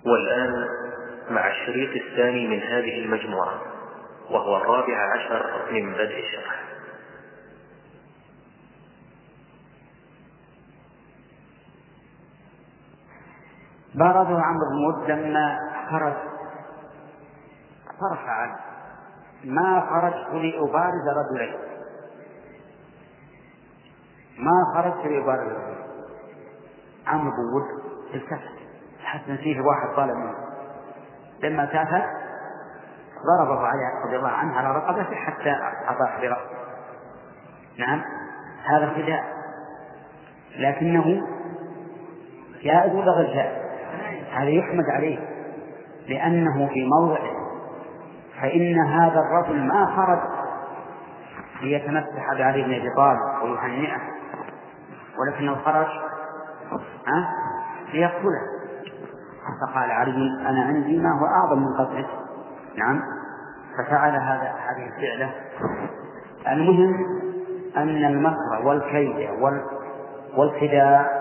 والآن مع الشريط الثاني من هذه المجموعة، وهو 14 من بدء الشرح. بارده عمرو بن ود لما خرج صرح عنه: ما خرجت لأبارز رجلين، ما خرجت لأبارز رجلين. عمرو بن ود التفت حتى فيه واحد طالب منه، لما التفت ضربه عليه رضي الله عنه على رقبته حتى أطاح برأسه. نعم، هذا خداع، لكنه جائز ولا غير جائز؟ هذا يحمد عليه لأنه في موضعه، فإن هذا الرجل ما خرج ليتمسح بعلي بن أبي طالب ويهنئه، ولكنه خرج ليقتله. فقال علي: أنا عندي ما هو أعظم من قتله. نعم، ففعل هذه الفعلة. المهم أن المكر والكيد والخداع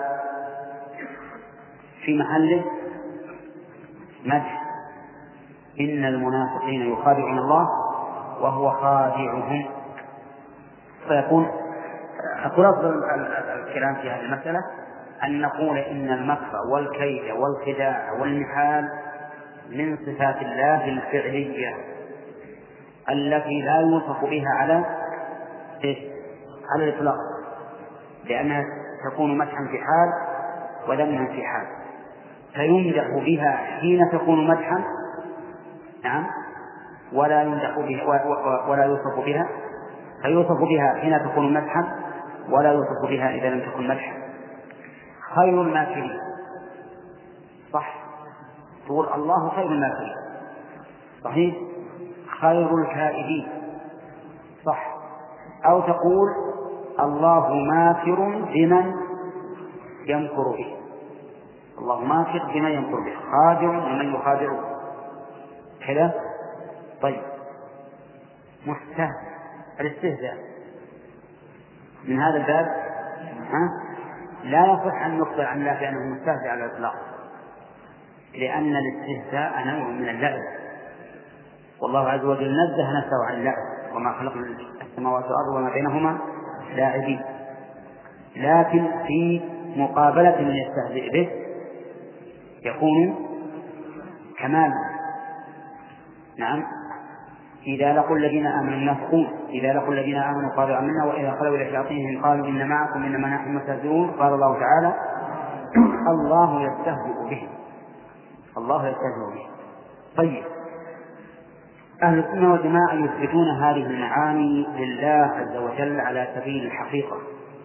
في محله مدح. إن المنافقين يخادعون الله وهو خادعهم. فيكون أفضل الكلام في هذه المسألة أن نقول إن المكر والكيد والخداع والمحال من صفات الله الفعلية التي لا يوصف بها على الإطلاق، لأنها تكون مدحا في حال وذما في حال، فيمدح بها حين تكون مدحا، نعم، ولا يمدح بها ولا يوصف بها، فيوصف بها حين تكون مدحا ولا يوصف بها إذا لم تكن مدحا. خير الماكرين، صح، تقول الله خير الماكرين، صحيح. خير الكائدين، صح. أو تقول الله ماكر بمن يمكر به، الله ماكر بمن يمكر به، خادع ومن يخادعه كذا. طيب، مستهزئ، الاستهزاء من هذا الباب لا يصح أن نخبر عن الله بأنه مستهزئ على الإطلاق، لأن الاستهزاء نوع من اللعب، والله عز وجل نزه نفسه عن اللعب: وما خلقنا السماوات والأرض وما بينهما لاعبين. لكن في مقابلة من يستهزئ به يكون كمالا. نعم، إذا لقوا الذين آمنوا المنافقون إذا لقوا الذين آمنوا قالوا آمنا وإذا خلوا إلى شياطينهم قالوا إن معكم إنما نحن مستهزئون. قال الله تعالى: الله يستهزئ به، الله يستهزئ به. طيب، أهل السنة والجماعة يثبتون هذه المعاني لله عز وجل على سبيل الحقيقة،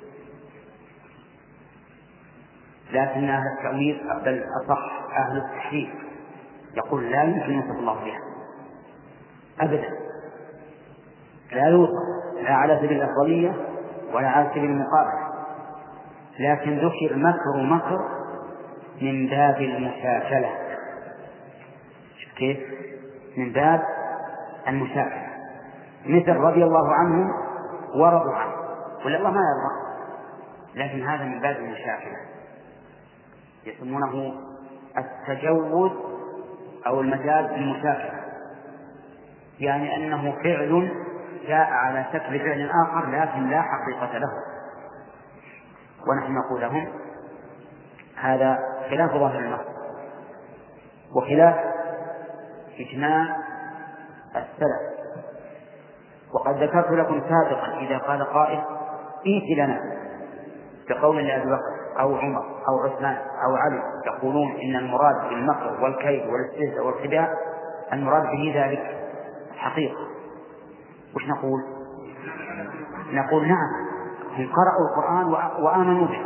لكن أهل التأويل بل أصح أهل التحريف يقول لا يمكن يوصف الله بها أبدا، لا يوصف، لا على سبيل الأفضلية ولا على سبيل المقابلة، لكن ذكر مكر من باب المشاكلة. كيف؟ من باب المشاكلة، مثل رضي الله عنهم ورضوا عنه، ولا الله ما يرضى، لكن هذا من باب المشاكلة، يسمونه التجوز أو المجاز بالمشاكلة، يعني أنه فعل جاء على شكل فعل آخر لكن لا حقيقة له، ونحن نقول لهم هذا خلاف ظاهر النص وخلاف إجماع السلف. وقد ذكرت لكم سابقا إذا قال قائل: ائت لنا بقول لأبي بكر أو عمر أو عثمان أو علي يقولون إن المراد بالمكر والكيد والاستهزاء والخداع المراد به ذلك حقيقة، وش نقول؟ نقول نعم، هم قرأوا القرآن وآمنوا به،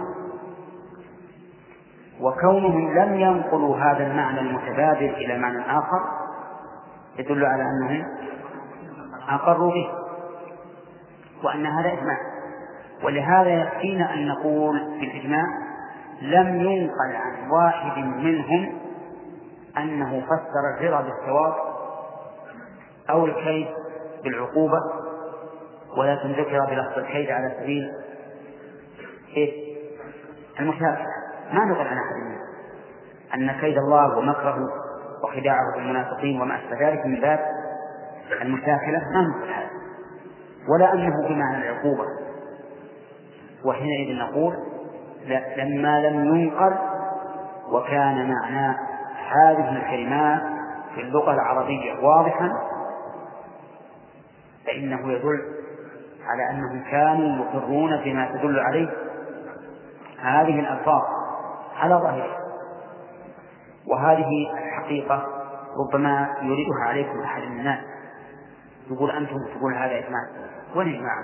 وكونهم لم ينقلوا هذا المعنى المتبادل إلى معنى آخر يدل على أنهم أقروا به، وأن هذا إجماع. ولهذا يكفينا أن نقول في الإجماع لم ينقل عن واحد منهم أنه فسر الرضا بالثواب أو الكيد بالعقوبة، ولكن ذكر بلفظ الكيد على سبيل المشاكلة. ما نقل عن أحد منهم أن كيد الله ومكره وخداعه بالمنافقين وما أشبه ذلك من باب المشاكلة ما مثل هذا، ولا أنه بمعنى العقوبة. وحينئذ نقول لما لم ينقل وكان معنى هذه الكلمات في اللغة العربية واضحا فإنه يدل على أنهم كانوا يقرون بما تدل عليه هذه الألفاظ على ظاهرها. وهذه الحقيقة ربما يريدها عليكم أحد من الناس، يقول أنتم تقول هذا إجماع، وين إجماع؟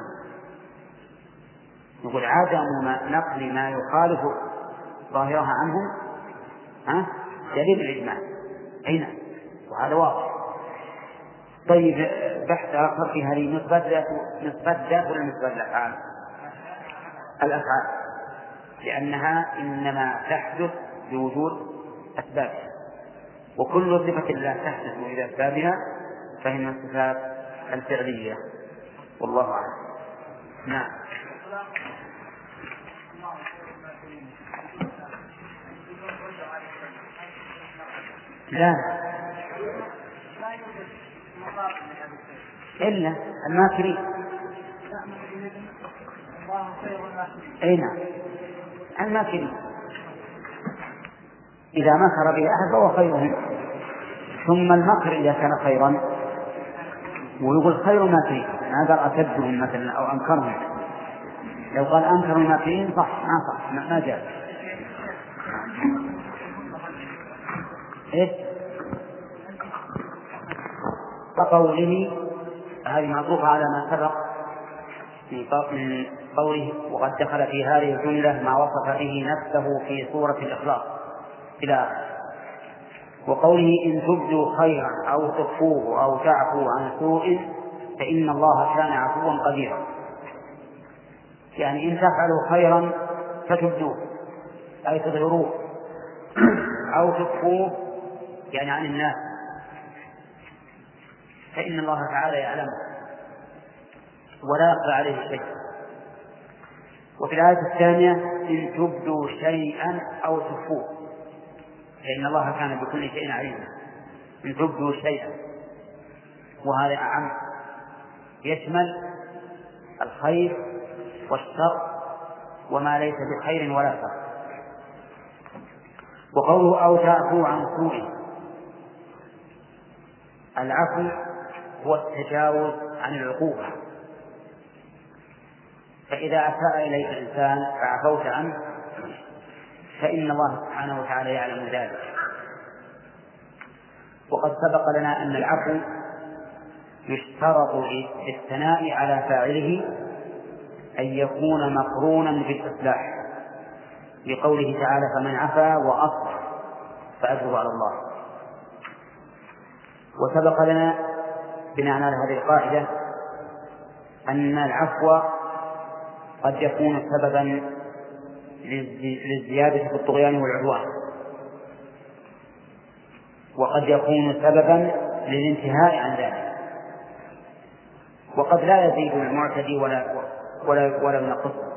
يقول عدم نقل ما يخالف ظاهرها عنهم دليل الإجماع. أين؟ وهذا واضح. طيب بحث آخر في هذه نسبة ذات ولا نسبة الأفعال؟ الأفعال، لأنها إنما تحدث بوجود أسبابها، وكل صفة لا تحدث بوجود أسبابها فهي الصفات الفعلية، والله أعلم. نعم. لا إلا الماكرين. أين الماكرين؟ إذا مكر به أحد فهو خيرهم، ثم المكر إذا كان خيرا ويقول خير الماكرين، ما قال أكدهم مثلا أو أنكرهم. لو قال أنكر الماكرين صح ما جاء. إيه وقوله هذه معطوفة على ما سبق من قوله وقد دخل في هذه الجملة ما وصف به نفسه في سورة الإخلاص إلى آخره. وقوله إن تبدوا خيرا أو تخفوه أو تعفوا عن سوء فإن الله كان عفوا قديرا، يعني إن تفعلوا خيرا فتبدوه أي تظهروه، أو تخفوه يعني عن الناس فإن الله تعالى يعلمه ولا يخفى عليه شيء. وفي الآية الثانية إن تبدوا شيئا أو تخفوه فإن الله كان بكل شيء عليما. إن تبدوا شيئا، وهذا أعم يشمل الخير والشر وما ليس بخير ولا شر. وقوله أو تعفو عن سوء، العفو هو التجاوز عن العقوبة، فإذا أساء إليك الإنسان فعفوت عنه فإن الله سبحانه وتعالى يعلم ذلك. وقد سبق لنا أن العفو يشترط للثناء على فاعله أن يكون مقرونا بالإصلاح، لقوله تعالى فمن عفا وأصلح فأجره على الله. وسبق لنا بناء على هذه القاعدة أن العفو قد يكون سببا للزيادة في الطغيان والعدوان، وقد يكون سببا للانتهاء عن ذلك، وقد لا يزيد المعتدي ولا ينقصه.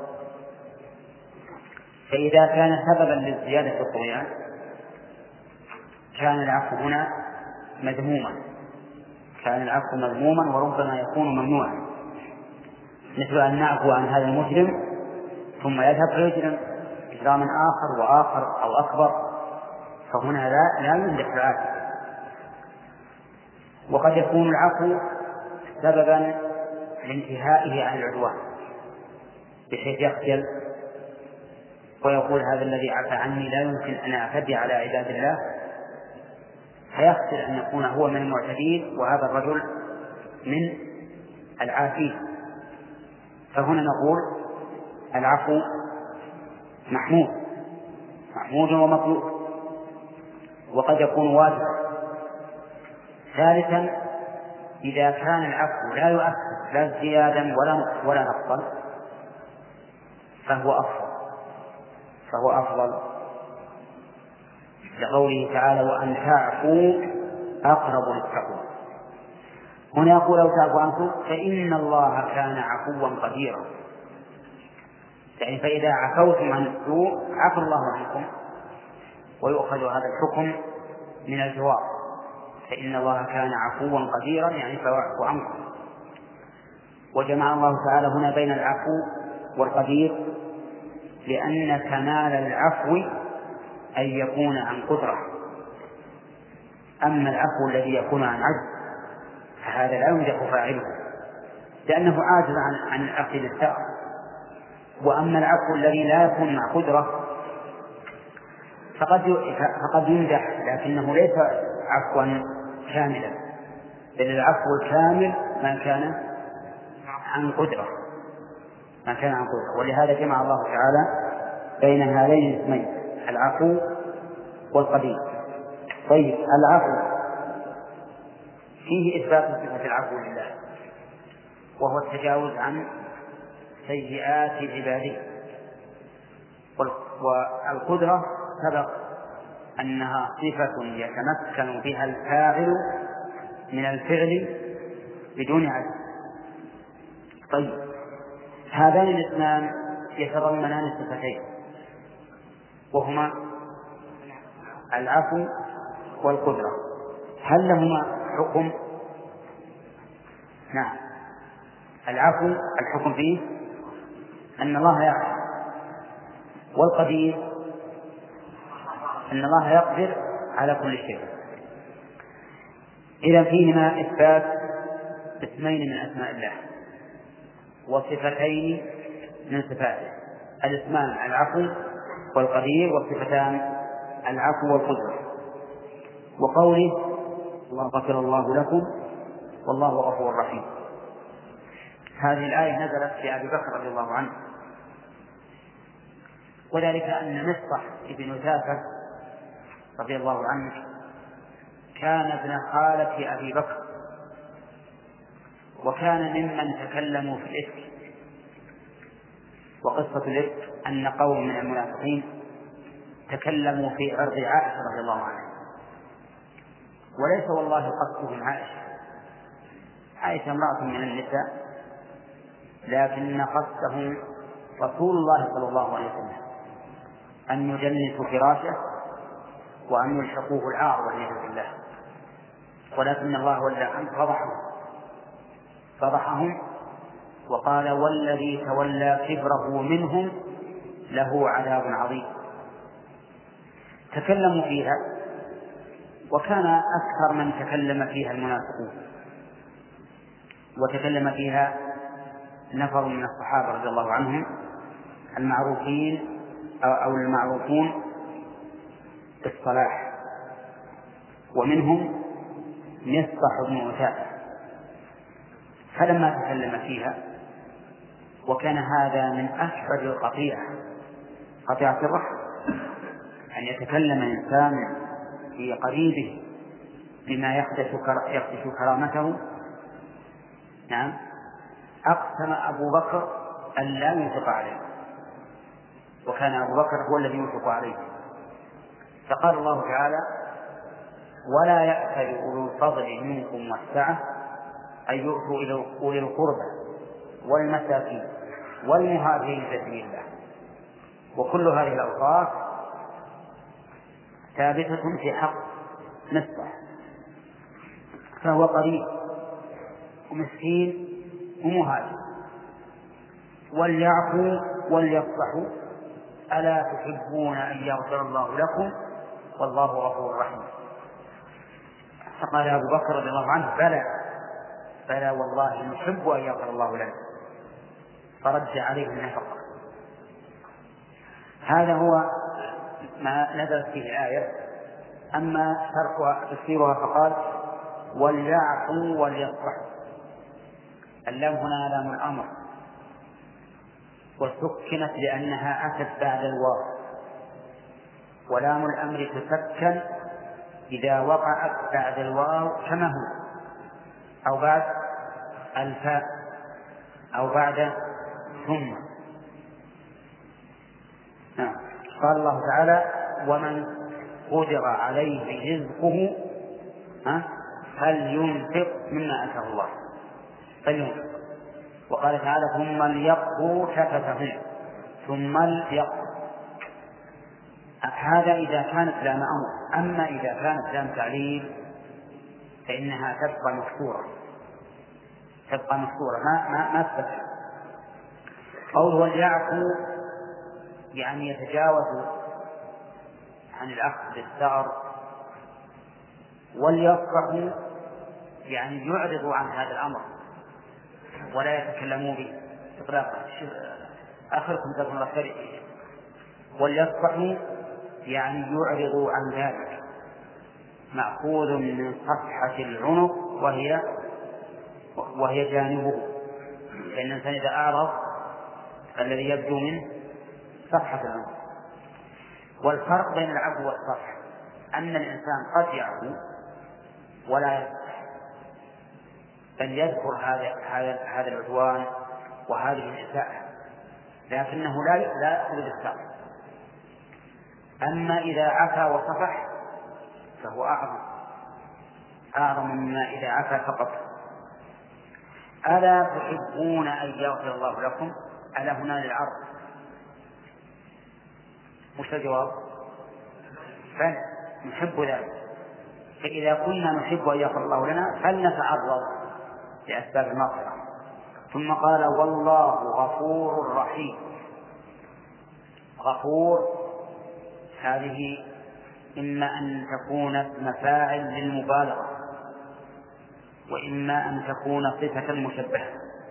فإذا كان سببا للزيادة في الطغيان كان العفو هنا مذموما وربما يكون ممنوعا، مثل أن نعفو عن هذا المجرم ثم يذهب فيجرم إجراما آخر وآخر أو أكبر، فهنا لا يمدح العافية. وقد يكون العفو سببا لانتهائه عن العدوان بحيث يخجل ويقول هذا الذي عفى عني لا يمكن أن أعتدي على عباد الله، فيخجل أن يكون هو من المعتدين وهذا الرجل من العافين. فهنا نقول العفو محمود ومطلوب، وقد يكون واجبا. ثالثا إذا كان العفو لا يؤثر لا زيادا ولا نقصا فهو أفضل لقوله تعالى وأن تعفوا أقرب للتقوى. هنا يقول لو تعفوا عنكم فإن الله كان عفوا قديرا، يعني فإذا عفوتم عن السوء عفى الله عنكم، ويؤخذ هذا الحكم من الجواب فإن الله كان عفوا قديرا يعني فيعفو عنكم. وجمع الله تعالى هنا بين العفو والقدير لأن كمال العفو أن يكون عن قدرة، أما العفو الذي يكون عن عجز فهذا لا يمدح فاعله لأنه عاجز عن أخذ الثأر. وأما العفو الذي لا يكون مع قدرة فقد يمدح لكنه ليس عفوا كاملا، بل العفو الكامل ما كان عن قدرة، ولهذا جمع الله تعالى بين هذين الاسمين العفو والقدير. طيب العفو فيه إثبات صفة العفو لله وهو التجاوز عن سيئات عباده، والقدرة سبق أنها صفة يتمكن بها الفاعل من الفعل بدون عجز. طيب هذان الاثنان يتضمنان صفتين وهما العفو والقدرة، هل لهما حكم؟ نعم، العفو الحكم فيه أن الله يعفو، والقدير أن الله يقدر على كل شيء. إذا فيهما إثبات اسمين من أسماء الله وصفتين من صفاته، الاسمان العفو والقدير، والصفتان العفو والقدرة. وقوله الله غفر الله لكم والله غفور رحيم، هذه الآية نزلت في أبي بكر رضي الله عنه، وذلك أن مصطح ابن ثاثة رضي الله عنه كان ابن خالة أبي بكر، وكان ممن تكلموا في الإفك. وقصة الإفك أن قوم من المنافقين تكلموا في عرض عائشة رضي الله عنها، وليس والله قصدهم عائشة امرأة من النساء، لكن قصدهم رسول الله صلى الله عليه وسلم أن يجنسوا فراشه وأن يلحقوه العار والعياذ بالله، ولكن الله ولى عنه فضحهم وقال والذي تولى كبره منهم له عذاب عظيم. تكلموا فيها، وكان أكثر من تكلم فيها المنافقون، وتكلم فيها نفر من الصحابة رضي الله عنهم المعروفين أو المعروفون بالصلاح، ومنهم مصطح بن عثاثة. فلما تكلم فيها، وكان هذا من أكبر قطيعة الرحم، أن يتكلم إنسان في قريبه بما يخدش كرامته. نعم، أقسم أبو بكر أن لا ينفق عليه، وكان أبو بكر هو الذي ينفق عليه. فقال الله تعالى ولا يأتل أولو الفضل منكم والسعة أن يؤتوا إلى أولي القربى والمساكين والمهاجرين في سبيل الله. وكل هذه الأوصاف ثابتة في حق مصطح، فهو قريب ومسكين ومهاجر. وليعفوا وليصفحوا ألا تحبون أن يغفر الله لكم والله غفور رحيم. فقال أبو بكر رضي الله عنه بلى والله نحب أن يغفر الله لنا، فرد عليه النفقة. هذا هو ما نزلت فيه الآية. أما تفسيرها فقال وليعفوا وليصفحوا. اللام هنا لام الأمر، وسكنت لأنها أتت بعد الواو، ولام الأمر تسكن إذا وقعت بعد الواو كما هو، أو بعد الفاء، أو بعد ثم. قال الله تعالى ومن قدر عليه رزقه فلينفق مما آتاه الله، فلينفق. وقال تعالى ثم ليقضوا تفتهم، ثم ليقضوا. هذا إذا كانت لام أمر. أما إذا كانت لام تعليل فإنها تبقى مفتورة ما تفتح. قوله وليعفو يعني يتجاوز عن الأخذ بالثأر، وليصفحوا يعني يعرضوا عن هذا الأمر ولا يتكلموا به إطلاقا. آخركم تكون رفرئ. وليصفحوا يعني يعرضوا عن ذلك، مأخوذ من صفحة العنق وهي جانبه، لأن الإنسان إذا أعرض الذي يبدو منه صفحة العنق. والفرق بين العفو والصفح أن الإنسان قد يعفو ولا يصفح، بل يذكر هذا العدوان وهذه الإساءة، لكنه لا يأخذ بالصفح. أما إذا عفا وصفح فهو أعظم مما إذا عفا فقط. ألا تحبون أن يغفر الله لكم؟ ألا هنا للعرض، مش الجواب؟ فنحب ذلك. فإذا كنا نحب أن يغفر الله لنا فلنتعرض لأسباب المغفرة. ثم قال والله غفور رحيم. غفور هذه إما أن تكون اسم فاعل للمبالغة، وإما أن تكون صفة مشبهة.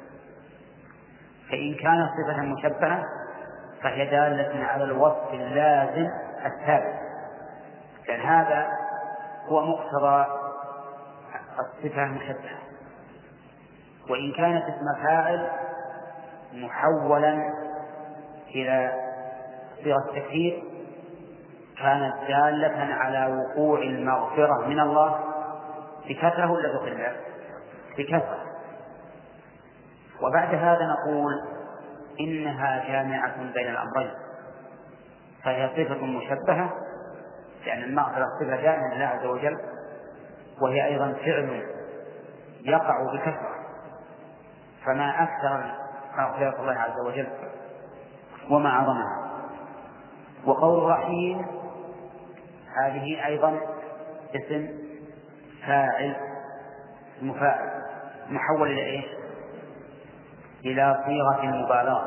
فإن كانت صفة مشبهة فهي دالة على الوصف اللازم الثابت، لأن هذا هو مقتضى الصفة المشبهة. وإن كانت اسم فاعل محولا إلى صيغة التكثير كانت دالة على وقوع المغفرة من الله بكثرة ولا بقلة؟ بكثرة. وبعد هذا نقول إنها جامعة بين الأمرين، فهي صفة مشبهة لأن المغفرة صفة جامعة لله عز وجل، وهي أيضا فعل يقع بكثرة، فما أكثر مغفرة الله عز وجل وما أعظمها. وقول رحيم هذه أيضا اسم فاعل مفاعل محول إلى إيش؟ إلى صيغة المبالغة.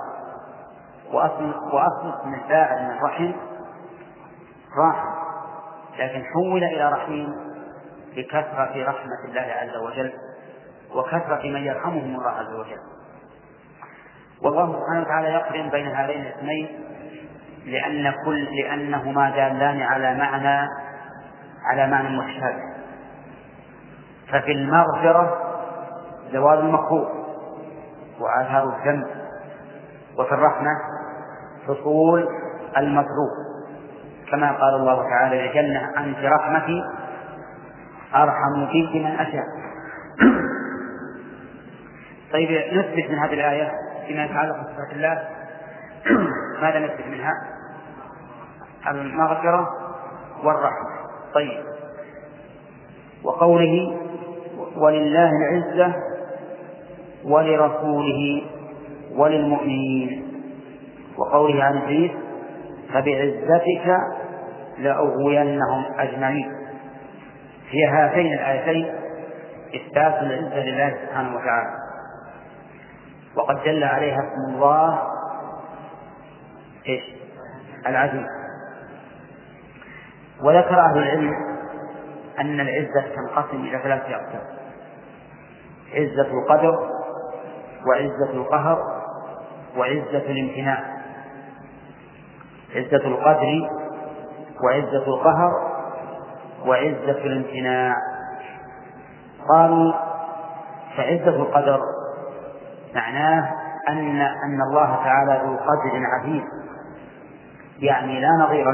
وأصل اسم الفاعل من رحم راحم، لكن حول إلى رحيم بكثرة رحمة الله عز وجل وكثرة من يرحمهم الله عز وجل. والله سبحانه وتعالى يقرن بين هذين الاسمين لأنهما دالان على معنى مشترك. ففي المغفرة زوال المكروه وآثار الذنب، وفي الرحمة حصول المطلوب، كما قال الله تعالى للجنة أنت رحمتي أرحم بك من أشاء. طيب نثبت من هذه الآية فيما يتعلق بصفات الله ماذا نثبت منها؟ المغفرة والرحمة. طيب وقوله ولله العزة ولرسوله وللمؤمنين، وقوله عن إبليس فبعزتك لأغوينهم أجمعين. في هاتين الآيتين إثبات العزة لله سبحانه وتعالى، وقد دل عليها اسم الله العزيز. وذكر أهل العلم أن العزة تنقسم إلى ثلاثة أقسام: عزة القدر، وعزة القهر، وعزة الامتناع. عزة القدر وعزة القهر وعزة الامتناع. قالوا فعزة القدر معناه أن الله تعالى ذو قدر عزيز، يعني لا نظير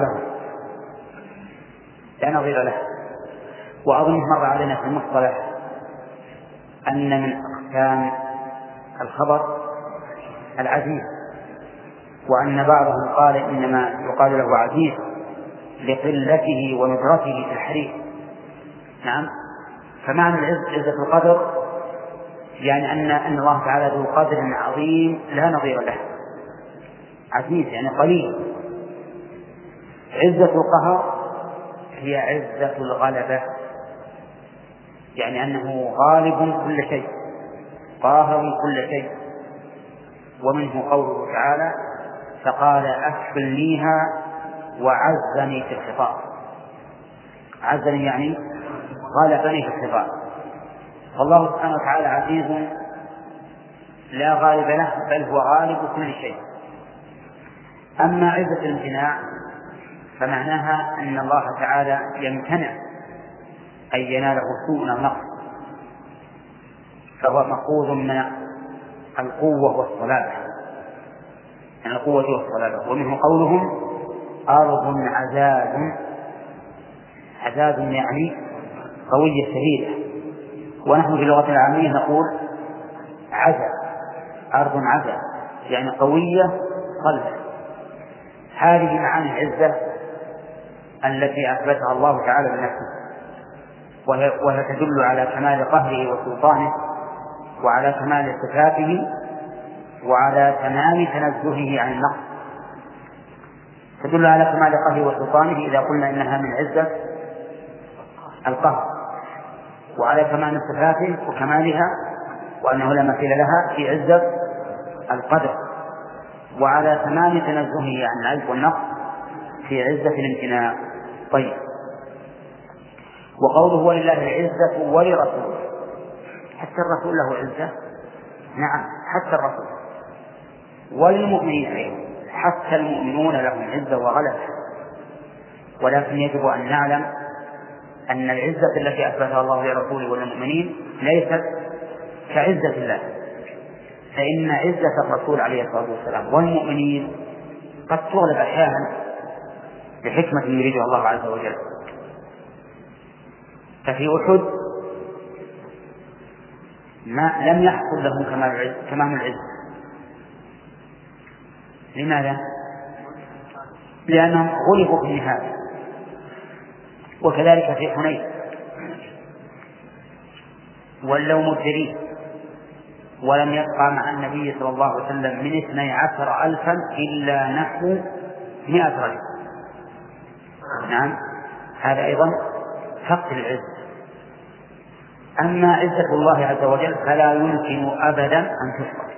له. وأظن مر علينا في المصطلح أن من أقسام الخبر العزيز، وأن بعضهم قال إنما يقال له عزيز لقلته وندرته في الحريق. نعم، فمعنى عزة القدر يعني أن الله تعالى ذو قدر عظيم لا نظير له، عزيز يعني قليل. عزة القهر هي عزة الغلبة، يعني أنه غالب كل شيء قاهر كل شيء. ومنه قوله تعالى فقال أكفلنيها وعزني في الخطاب. عزني يعني غالبني في الخطاب. فالله سبحانه وتعالى عزيز لا غالب له بل هو غالب كل شيء. أما عزة الامتناع فمعناها أن الله تعالى يمتنع أن يناله سوء أو نقص، فهو مأخوذ من القوة والصلابة، من القوة والصلابة. ومنه قولهم أرض عزاز. عزاز يعني قوية شديدة، ونحن في اللغة العامية نقول عزا. أرض عزا يعني قوية صلبة. هذه معاني العزة التي أثبتها الله تعالى لنفسه، وهي تدل على كمال قهره وسلطانه وعلى كمال صفاته وعلى تمام تنزهه عن النقص. تدل على كمال قهره وسلطانه إذا قلنا إنها من عزة القهر، وعلى كمال صفاته وكمالها وأنه لا مثيل لها في عزة القدر، وعلى تمام تنزهه عن العجز والنقص في عزة الامتناع. طيب، وقوله ولله العزة ولرسوله، حتى الرسول له عزة؟ نعم، حتى الرسول. وللمؤمنين أيضا، حتى المؤمنون لهم عزة وغلبة. ولكن يجب أن نعلم أن العزة التي أثبتها الله لرسوله وللمؤمنين ليست كعزة الله، فإن عزة الرسول عليه الصلاة والسلام والمؤمنين قد تغلب أحيانا بحكمة يريدها الله عز وجل. ففي أحد لم يحصل لهم تمام العزة. لماذا؟ لأنهم غلبوا في النهاية. وكذلك في حنين ولوا مدبرين، ولم يبقى مع النبي صلى الله عليه وسلم من 12,000 إلا نحو 100 رجل. نعم، هذا أيضا فقد العزة. أما عزة الله عز وجل فلا يمكن أبدا أن تفقد.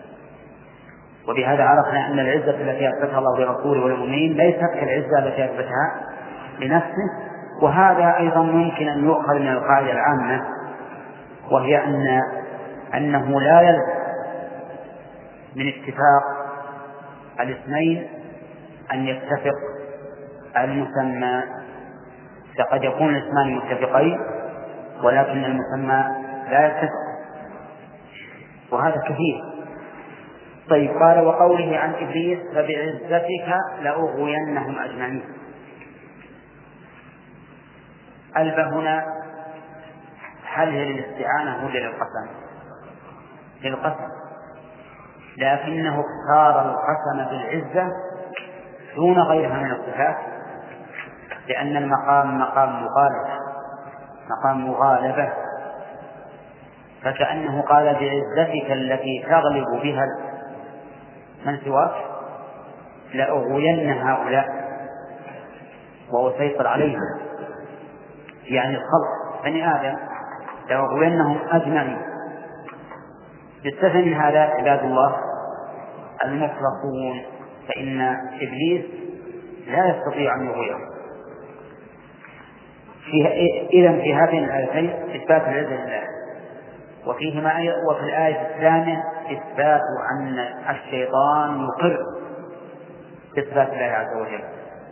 وبهذا عرفنا أن العزة التي أثبتها الله لرسوله والمؤمنين ليست كالعزة التي أثبتها لنفسه. وهذا أيضا ممكن أن يؤخذ من القاعدة العامة، وهي أنه لا يلزم من اتفاق الاثنين أن يتفق المسمى. فقد يكون الاسمان متفقين ولكن المسمى لا يتفق، وهذا كثير. طيب، قال وقوله عن إبليس فبعزتك لأغوينهم أجمعين. ألف هنا هل هي للاستعانة ولا للقسم؟ للقسم، لكنه اختار القسم بالعزة دون غيرها من الصفات، لأن المقام مقام مغالبة. فكأنه قال بعزتك التي تغلب بها من سواك لأغوين هؤلاء وأسيطر عليهم، يعني الخلق بني آدم لأغوينهم أجمعين. يستثني من هذا عباد الله المخلصون، فإن إبليس لا يستطيع أن يغويهم. إذن في هذين الآيتين إثبات العزة لله، وفي الآية الثانية إثبات أن الشيطان يقر بإثبات الله عز وجل.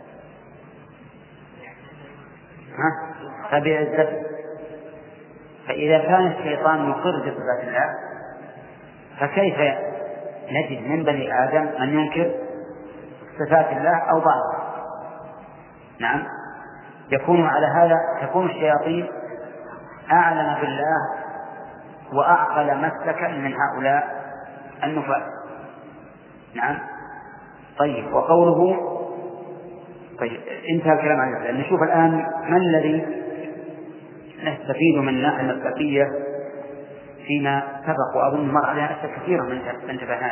فبعزته، فإذا كان الشيطان يقر بصفات الله فكيف نجد من بني آدم من ينكر صفات الله أو بعضها؟ نعم، يكون على هذا تكون الشياطين أعلم بالله وأعقل مسلكا من هؤلاء النفاق. نعم. طيب، وقوله طيب انتهى الكلام عن ذلك. نشوف الآن ما الذي نستفيد من الناحية المسلكية فيما سبق، وأظن مر عليها أشياء كثيرة من انتباهات.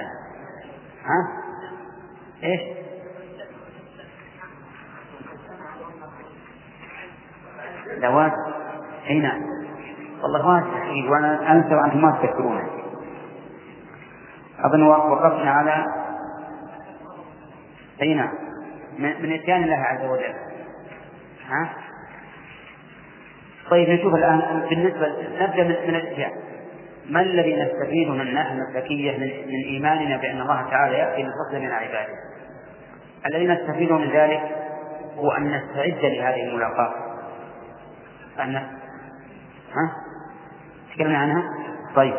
إيش؟ ذوات. نعم، والله ما تحقيق، وأنا أنسى وأنتم ما تذكرونه. أظن وقفنا على أين من إتيان الله عز وجل. ها؟ طيب نشوف الآن بالنسبة نبدأ من الإتيان. ما الذي نستفيده من الناحية المسلكية من إيماننا بأن الله تعالى يأتي للفضل من عباده؟ الذي نستفيده من ذلك هو أن نستعد لهذه الملاقاة. تكلمنا عنها. طيب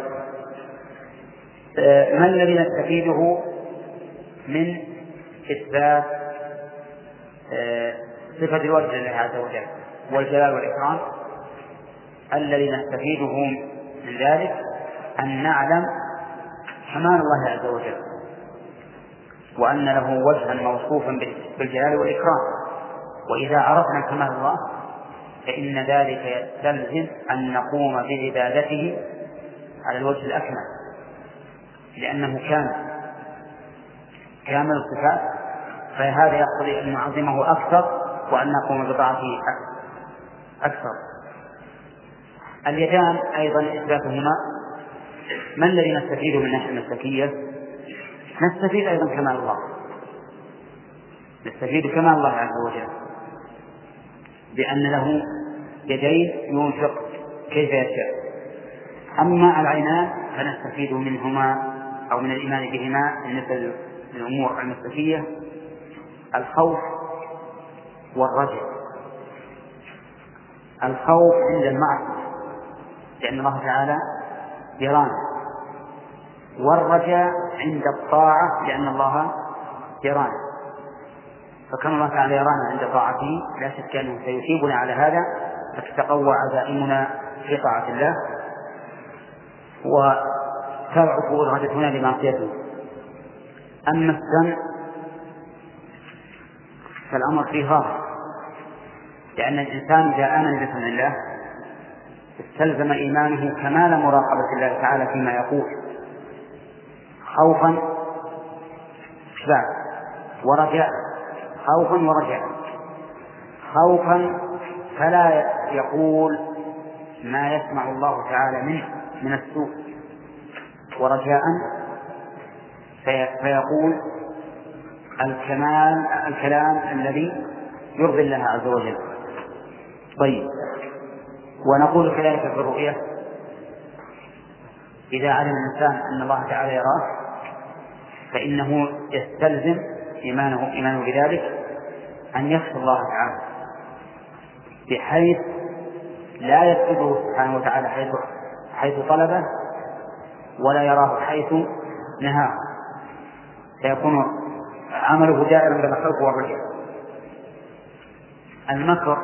ما الذي نستفيده من إثبات صفة الوجه لله عز وجل والجلال والإكرام؟ الذي نستفيده من ذلك أن نعلم كمال الله عز وجل، وأن له وجها موصوفا بالجلال والإكرام. وإذا عرفنا كمال الله فإن ذلك يستلزم أن نقوم بعبادته على الوجه الأكمل، لأنه كامل الصفات، فهذا يقتضي أن نعظمه أكثر وأن نقوم بطاعته أكثر. اليدان أيضا إثباتهما. ما الذي نستفيده من الناحية المسلكية؟ نستفيد أيضا كمال الله، نستفيد كمال الله عز وجل بأن له يدين ينفق كيف يشاء. أما العينان فنستفيد منهما أو من الإيمان بهما بالنسبة للأمور المسلكية الخوف والرجاء. الخوف عند المعصية لأن الله تعالى يرانا، والرجاء عند الطاعة لأن الله يرانا. فكما الله تعالى يرانا عند طاعته لا شك أنه سيثيبنا على هذا، فتتقوى عزائمنا في طاعة الله وتضعف إرادتنا لمعصيته. أما السمع فالأمر فيه ظاهر، لأن الإنسان إذا آمن بسمع الله استلزم إيمانه كمال مراقبة الله تعالى فيما يقول، خوفا ورجاء. خوفا ورجاء. خوفا فلا يقول ما يسمع الله تعالى منه من السوء، ورجاء فيقول الكلام الذي يرضي الله عز وجل. طيب، ونقول كذلك في الرؤية. إذا علم الإنسان أن الله تعالى يراه فإنه يستلزم إيمانه بذلك أن يخشى الله تعالى، بحيث لا يسجده سبحانه وتعالى حيث طلبه ولا يراه حيث نهاه، فيكون عمله دائما بين الخوف والرجاء. المكر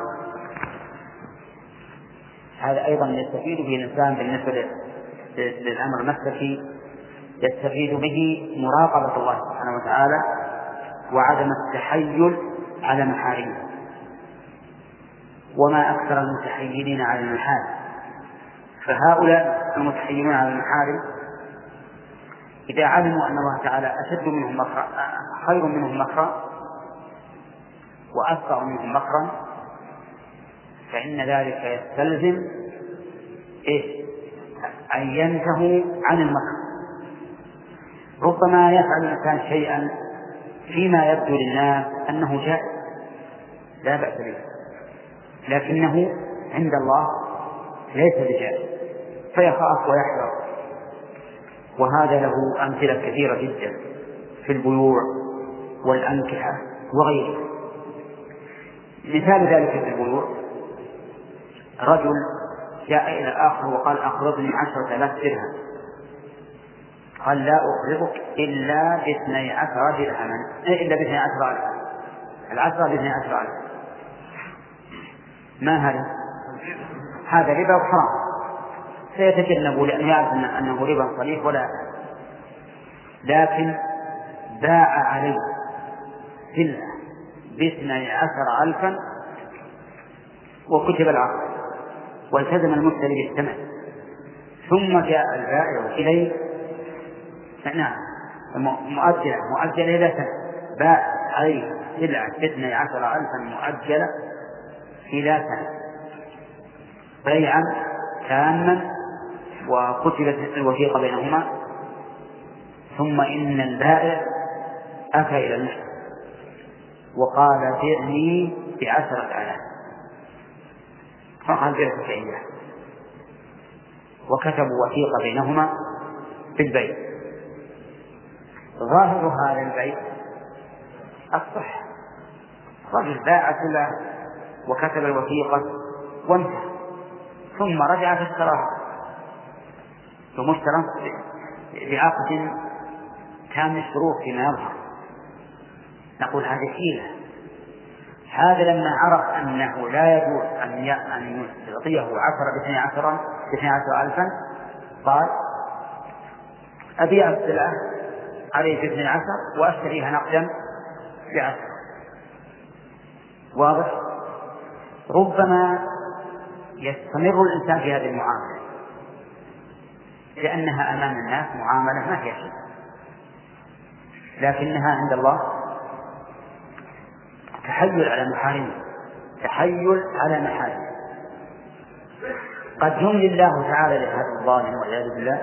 هذا أيضا يستفيد به الإنسان بالنسبة للأمر المسلكي، يستفيد به مراقبة الله سبحانه وتعالى وعدم التحيل على محارمه. وما أكثر المتحيلين على المحارم، فهؤلاء المتحيلون على المحارم إذا علموا أن الله تعالى أشد منهم مكرا، خير منهم مكرا وأسرع منهم مكرا، فإن ذلك يستلزم أن ينتهوا عن المكر. ربما يفعل الإنسان شيئا فيما يبدو للناس أنه جائز لا بأس به، لكنه عند الله ليس بجائز، فيخاف ويحذر. وهذا له أمثلة كثيرة جدا في البيوع والأنكحة وغيره. مثال ذلك في البيوع: رجل جاء إلى آخر وقال أقرضني 10,000 درهم، قال لا أقرضك إلا ب12 درهما، إلا ب12 ألف، 10 ب12 ألف. ما هذا؟ هذا ربا وحرام، سيتجنبه لأنه يعرف أنه ربا صريح ولا أثر. لكن باع عليه سلعة ب12 ألفا وكتب العقد والتزم المشتري بالثمن، ثم جاء البائع إليه مؤجلة إلى سنة، باع عليه سلعة ب12 ألفا مؤجلة إلى سنة بيعا تاما وكتبت الوثيقة بينهما، ثم إن البائع أتى إلى المشتري وقال بعني ب10,000، فقال بعتك إياه، وكتبوا وثيقة بينهما بالبيع. ظاهر هذا البيع الصح، رجل باع سلعة وكتب الوثيقة وانتهى، ثم رجع فاشتراها، ثم اشترى بعقد كان الشروط فيما يظهر، نقول هذه حيلة. هذا لما عرف أنه لا يجوز أن يعطيه 12,000 قال أبيع السلعة عليه 12 وأشتريها نقدا ب10. واضح؟ ربما يستمر الإنسان في هذه المعاملة لأنها أمام الناس معاملة ما هي شيء، لكنها عند الله تحيل على محارمه، تحيل على محارمه. قد يملي الله تعالى لهذا الظالم والعياذ بالله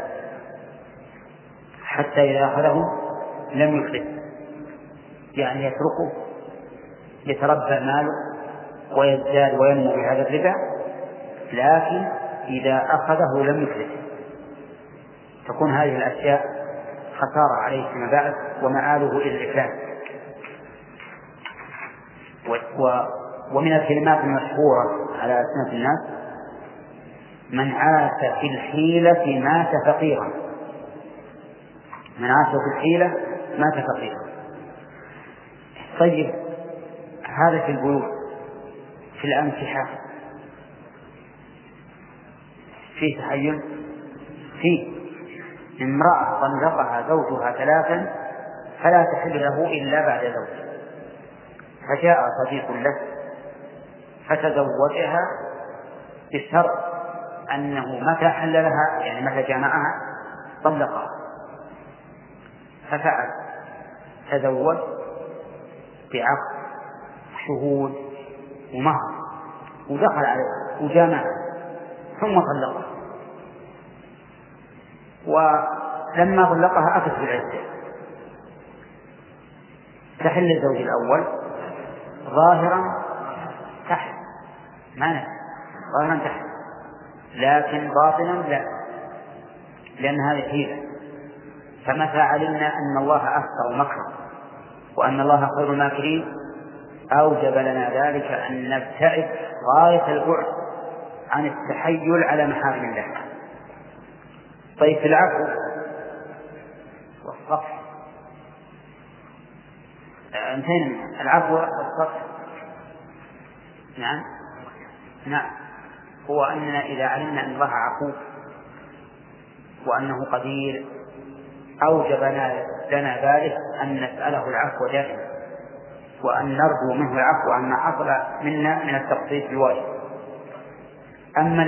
حتى إذا أخذه لم يفلت، يعني يتركه يتربى ماله ويزداد وينمو بهذا الربا، لكن إذا أخذه لم يفلت، تكون هذه الأشياء خسارة عليه فيما بعد ومآله إلى الإفلاس. ومن الكلمات المشهورة على ألسنة الناس: من عاش في الحيلة مات فقيرا. من عاش في الحيلة مات فقيرا. طيب، هذا في البيوت. في الأنكحة في تحيل؟ في امرأة طلقها زوجها 3 فلا تحل له إلا بعد زوج، فجاء صديق له فتزوجها بشرط أنه متى حل لها، يعني متى جامعها طلقها، ففعل، تزوج بعقد شهود ومهر ودخل عليها وجامعها ثم طلقها، ولما طلقها أتت بالعدة، تحل الزوج الأول ظاهرا تحت، ما ظاهرا تحت، لكن باطنا لا، لأن هذه حيلة. فمتى علمنا أن الله أكثر مكرا وأن الله خير الماكرين أوجب لنا ذلك أن نبتعد غاية البعد عن التحيل على محارم الله. طيب، في العفو والصفح انتهينا. العفو والصفح، نعم، هو أننا إذا علمنا أن الله عفو وأنه قدير أوجب لنا ذلك أن نسأله العفو دائما، وأن نرجو منه العفو عما حصل منا من التقصير في الواجب. أما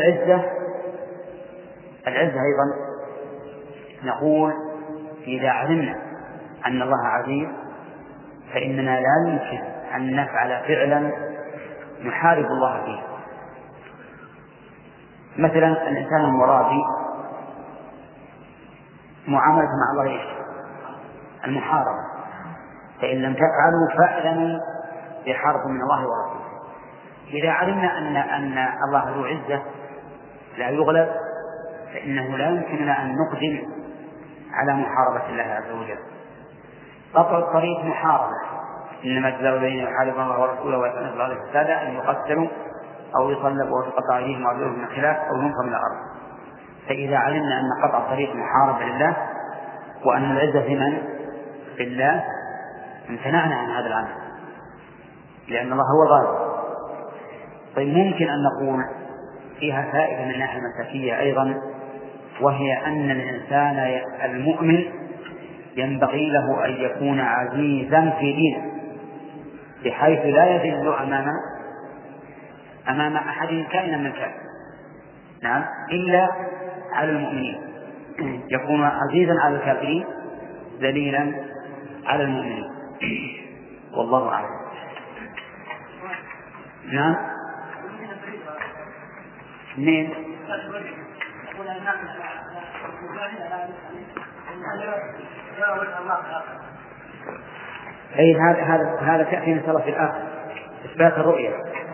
العزة أيضا نقول إذا علمنا أن الله عزيز فإننا لا يمكن أن نفعل فعلا نحارب الله فيه. مثلا الإنسان المرابي معاملة مع الله المحاربة، فإن لم تفعلوا فأذنوا بحرب من الله ورسوله. إذا علمنا أن الله ذو عزة لا يغلب فإنه لا يمكننا أن نقدم على محاربة الله عز وجل. قطع الطريق محاربة، إنما جزاء الذين يحاربون الله ورسوله ويسعون في الأرض فسادا أن يقتلوا أو يصلبوا وتقطع أيديهم وأرجلهم من خلاف أو ينفوا من الأرض. فإذا علمنا أن قطع الطريق محاربة لله وأن العزة في الله امتنعنا عن هذا العمل لأن الله هو الغالب. طيب، ممكن أن نقول فيها فائدة من الناحية المسلكية أيضا، وهي أن الإنسان المؤمن ينبغي له أن يكون عزيزا في دينه بحيث لا يذل أمام أحد كائنا من كان، نعم، إلا على المؤمنين، يكون عزيزا على الكافرين ذليلا على المؤمنين. والله أعلم. نعم، أي هذا تأتي إن شاء الله في الآخر إثبات الرؤية.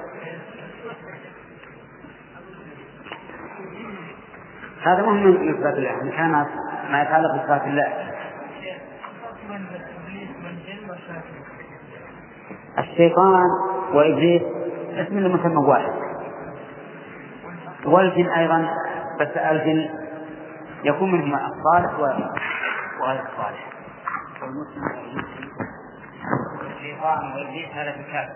هذا مهم من إثبات الله، من كان ما يتعلق بإثبات الله. الشيطان وإبليس اسم المسمى واحد، والجن أيضا، بس الجن يكون منهم الصالح وغير الصالح. الشيطان وإبليس هذا في كافر.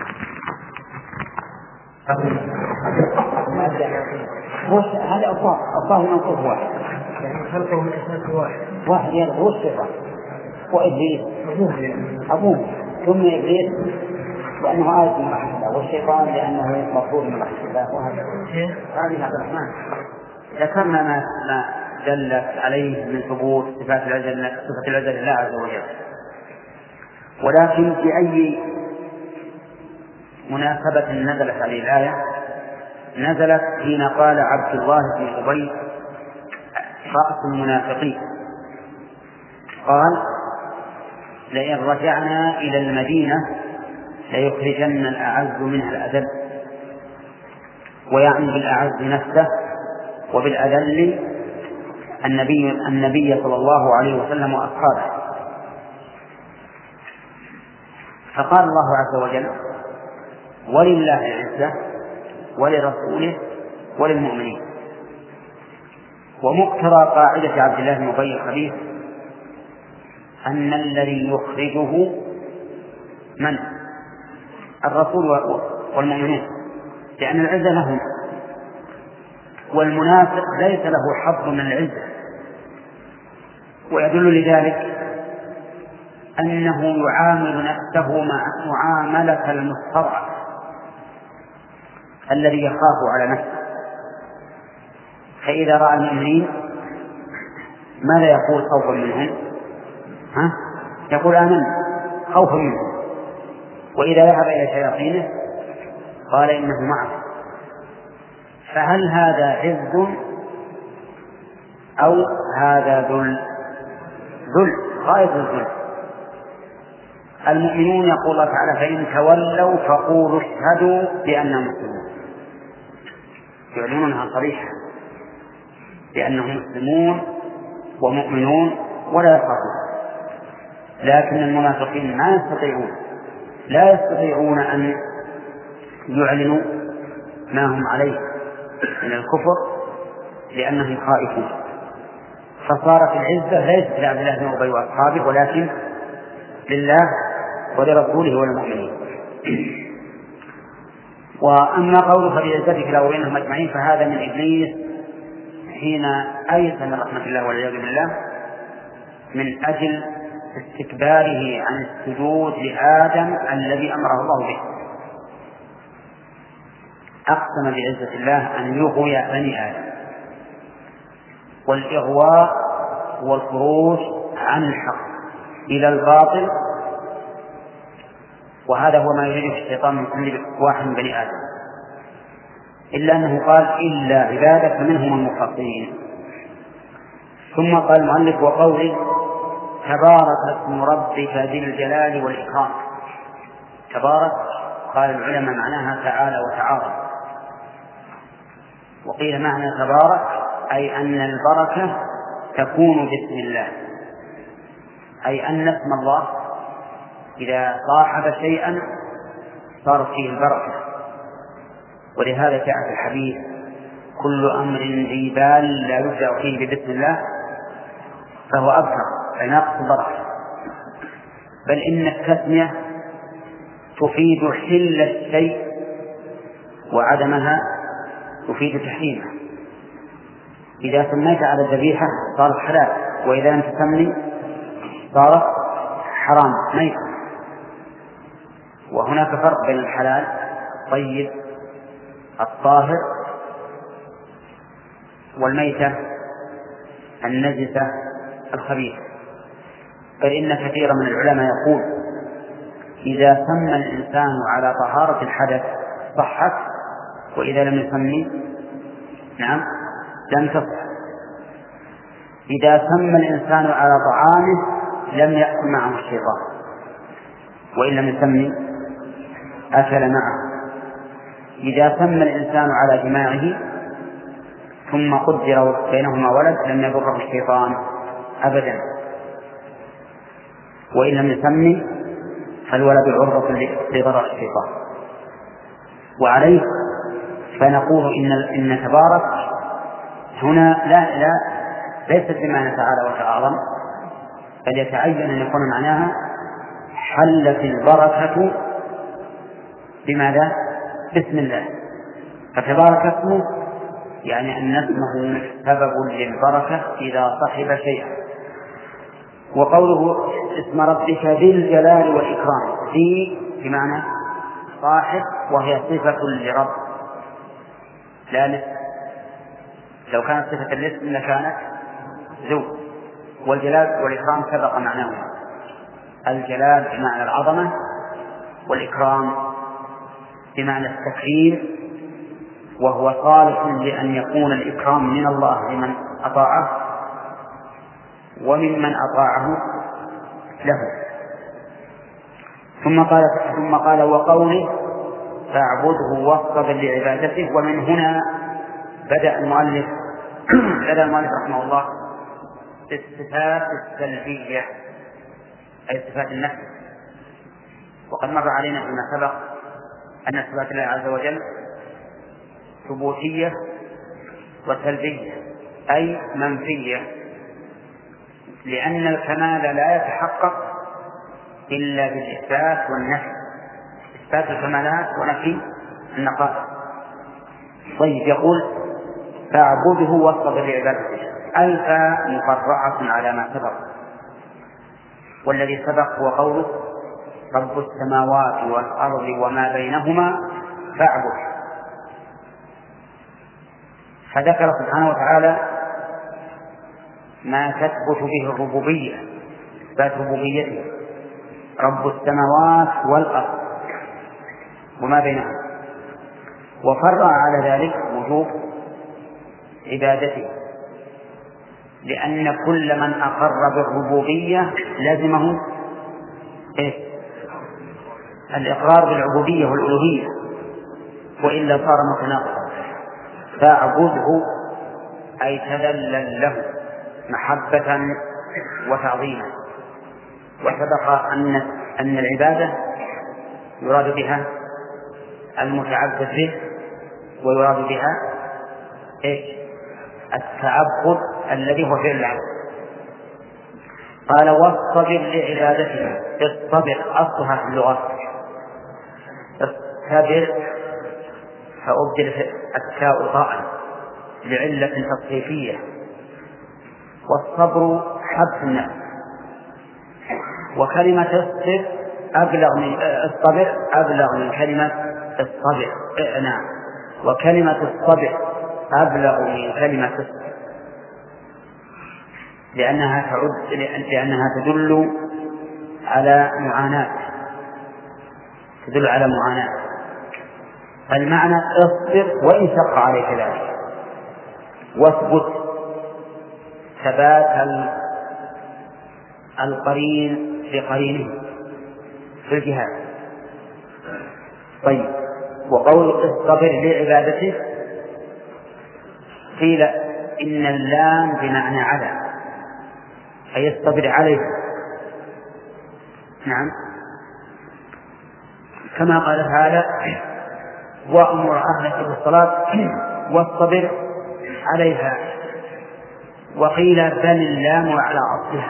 هذا الله منصوص واحد، يعني خلقه من أساس واحد هو الشيطان وإبليس أبوه، ثم إبليس لأنه آية من رحمة الله، والشيطان لأنه مطلوب من رحمة الله. وهذه عبد الرحمن ذكرنا ما دلت عليه من ثبوت صفة العزة لله عز وجل، ولكن في أي مناسبة نزلت عليه الآية؟ نزلت حين قال عبد الله بن أبي رأس المنافقين، قال: لئن رجعنا إلى المدينة ليخرجن الأعز منها الأذل، ويعني بالأعز نفسه، وبالأذل النبي صلى الله عليه وسلم وأصحابه. فقال الله عز وجل: ولله العزة ولرسوله وللمؤمنين. ومقتضى قاعدة عبد الله بن أبي الخبيث أن الذي يخرجه من؟ الرسول والمؤمنون، لأن العزة لهم، والمنافق ليس له حظ من العزة. ويدل لذلك أنه يعامل نفسه معاملة المستضعف الذي يخاف على نفسه. فإذا رأى المؤمنين ماذا يقول خوفا منهم؟ يقول آمنا خوفا منهم. وإذا ذهب إلى شياطينه قال إنه معه. فهل هذا عز أو هذا ذل؟ غاية الذل. المؤمنون يقول الله تعالى: فإن تولوا فقولوا اشهدوا بأننا مسلمون. يعلنونها صريحة بأنهم مسلمون ومؤمنون ولا يخافون. لكن المنافقين لا يستطيعون أن يعلنوا ما هم عليه من الكفر لأنهم خائفون. فصارت العزة ليست لعبد الله بن أبي وأصحابه، ولكن لله ولرسوله وللمؤمنين. وأما قوله فبعزتك لأغوينهم أجمعين فهذا من إبليس حين أيس من رحمة الله والعياذ بالله من أجل استكباره عن السجود لآدم الذي أمره الله به. أقسم بعزة الله أن يغوي بني آدم، والإغواء هو الخروج عن الحق إلى الباطل، وهذا هو ما يريده الشيطان من كل واحد من بني آدم، إلا أنه قال: إلا عبادك منهم المخلصين. ثم قال المؤلف: وقوله تبارك اسم ربك ذي الجلال والإكرام. تبارك قال العلماء معناها تعالى وتعالى، وقيل معنى تبارك أي أن البركة تكون باسم الله، أي أن اسم الله إذا صاحب شيئا صار فيه البركة. ولهذا جاء في الحديث: كل أمر ذي بال لا يبدأ فيه بسم الله فهو أبتر، أي ناقص البركة. بل إن التسمية تفيد حل الشيء وعدمها تفيد تحريمه. إذا سميت على الذبيحة صارت حلال، وإذا لم تسمي صارت حرام ميت. وهناك فرق بين الحلال الطيب الطاهر والميتة النجسة الخبيثة. بل إن كثيرا من العلماء يقول: إذا سمى الإنسان على طهارة الحدث صحت، وإذا لم يسمي نعم لم تصح. إذا سمى الإنسان على طعامه لم يأكل معه الشيطان، وإن لم يسمي أكل معه. إذا سمى الإنسان على جماعه ثم قدر بينهما ولد لم يضره الشيطان أبدا، وإن لم يسمي فالولد عرضة لضرر الشيطان. وعليه فنقول إن تبارك هنا لا ليست بمعنى تعالى وتعاظم، بل يتعين أن يكون معناها حلت البركة بماذا؟ بسم الله. فتبارك اسمه يعني أن اسمه سبب للبركة إذا صحب شيئا. وقوله اسم ربك ذي الجلال والإكرام، ذي بمعنى صاحب وهي صفة لرب لا لسم. لو كانت صفة للاسم لكانت ذو، والجلال والإكرام سبق معناهما. الجلال بمعنى العظمة، والإكرام بمعنى التكريم، وهو صالح لأن يكون الإكرام من الله لمن أطاعه وممن أطاعه له. ثم قال وقوله فاعبده واصطبر لعبادته. ومن هنا بدأ المؤلف رحمه الله بالصفات السلبية أي صفات النفس. وقد مر علينا فيما سبق أن صفات الله عز وجل ثبوتية وسلبية أي منفية، لأن الكمال لا يتحقق إلا بالإثبات والنفي، إثبات الكمالات ونفي النقائص. طيب يقول فاعبده واصطبر لعبادته، ألف مفرعة على ما سبق، والذي سبق هو قوله رب السماوات والأرض وما بينهما فاعبد. فذكر سبحانه وتعالى ما تثبت به الربوبية، إثبات ربوبيته، رب السماوات والأرض وما بينهما، وفرع على ذلك وجوب عبادته، لأن كل من أقر بالربوبية لازمه الإقرار بالعبودية والألوهية، وإلا صار متناقضا. فاعبده أي تذلل له محبة وتعظيما. وسبق أن العبادة يراد بها المتعبد به، ويراد بها التعبد الذي هو فعل العبد. قال واصطبر لعبادته. اصطبر أصلها في اللغة اصطبر، فأبدل التاء طاء لعلة تصريفية، والصبر حبس النفس. وكلمة اصطبر أبلغ من كلمة الصبر. نعم، وكلمة الصبر أبلغ من كلمة الصبر، لأنها تدل على معاناة، المعنى اصبر وإن شق عليك ذلك، واثبت ثبات القرين لقرينه في الجهاد. طيب، وقول اصطبر لعبادته قيل إن اللام بمعنى على، أي اصطبر عليه. نعم، كما قال تعالى وأمر أهلك بالصلاة واصطبر عليها. وقيل بل اللام على أصلها،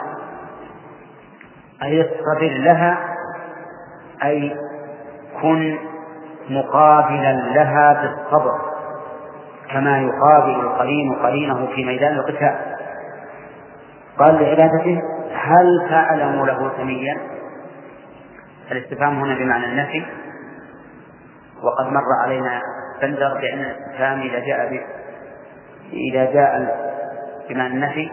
أي اصطبر لها، أي كن مقابلا لها بالصبر كما يقابل القرين قرينه في ميدان القتال. قال لعبادته هل تعلم له سميا؟ الاستفهام هنا بمعنى النفي، وقد مر علينا بندر بأن الاستفهام إذا جاء بمعنى النفي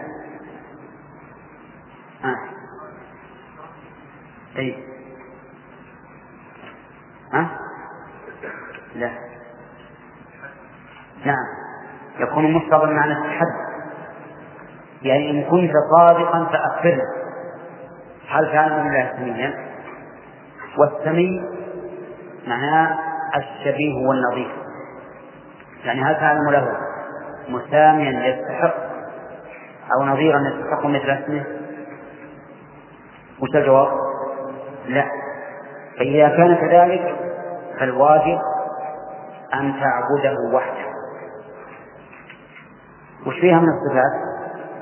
لا، نعم، يكون مفردا معنى التحدي، يعني إن كنت صادقا فأخبرنا هل تعلم الله سميا. والسمي معناه الشبيه والنظير، يعني هل تعلم له مساميا يستحق أو نظيرا يستحق مثل اسمه؟ وش الجواب؟ لا. فإذا كان كذلك فالواجب أن تعبده وحده. وش فيها من الصفات؟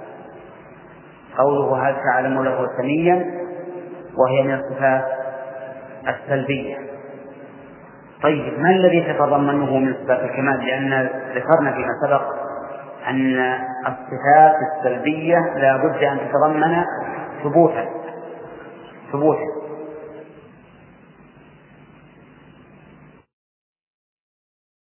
قوله هل تعلم له سميا، وهي من الصفات السلبية. طيب ما الذي تتضمنه من صفات الكمال؟ لأن ذكرنا فيما سبق أن الصفات السلبية لا بد أن تتضمن ثبوتا،